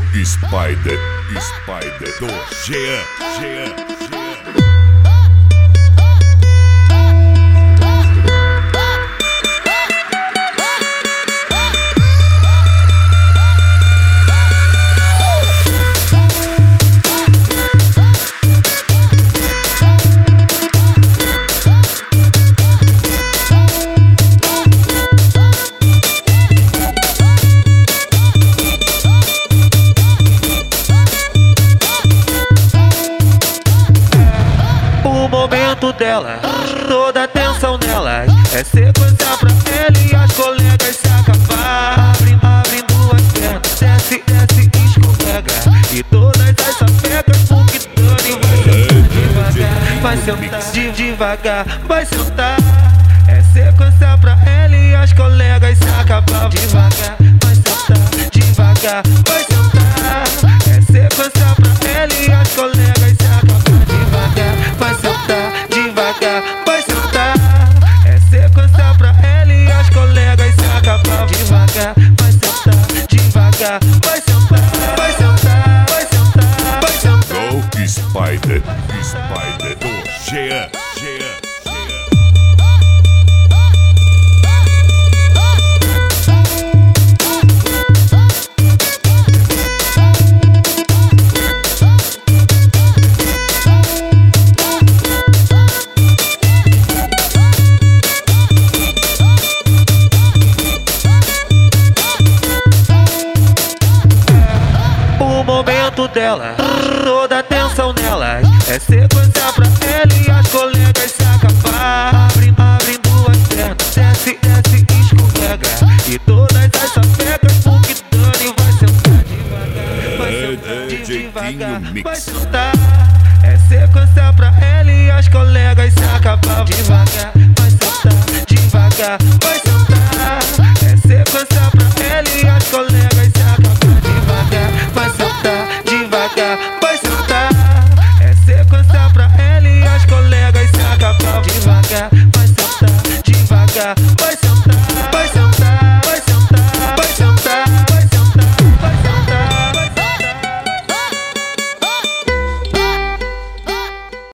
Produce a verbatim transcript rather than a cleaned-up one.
Spider, Spider do Jean, Jean, Jean. Dela, toda atenção nela é sequência pra ela e as colegas se acabar. Abrindo, abrindo as pernas, desce, desce, escorrega e todas as sapecas o que Dani vai sentar devagar, vai sentar de, devagar, vai sentar. É sequência pra ela e as colegas se acabar. Devagar, vai sentar, devagar, vai sentar. É sequência pra ela e as colegas se acabar. Devagar, vai sentar. Devagar, vai sentar. É sequência pra ela e as colegas se acabar. Devagar, vai sentar. Devagar, vai sentar. Vai sentar, vai sentar, vai sentar. Go Spider, Spider do Jean, Jean. Dela, toda atenção nela é sequência pra ela e as colegas se acabar. Abrindo, abrindo as pernas, desce, desce, escorrega e todas as sapecas o que Dani vai sentar. Devagar, vai sentar, devagar, vai sentar. É sequência pra ela e as colegas se acabar. Devagar, vai sentar, devagar, vai sentar. É sequência pra ela e as colegas se acabar. Devagar, vai sentar.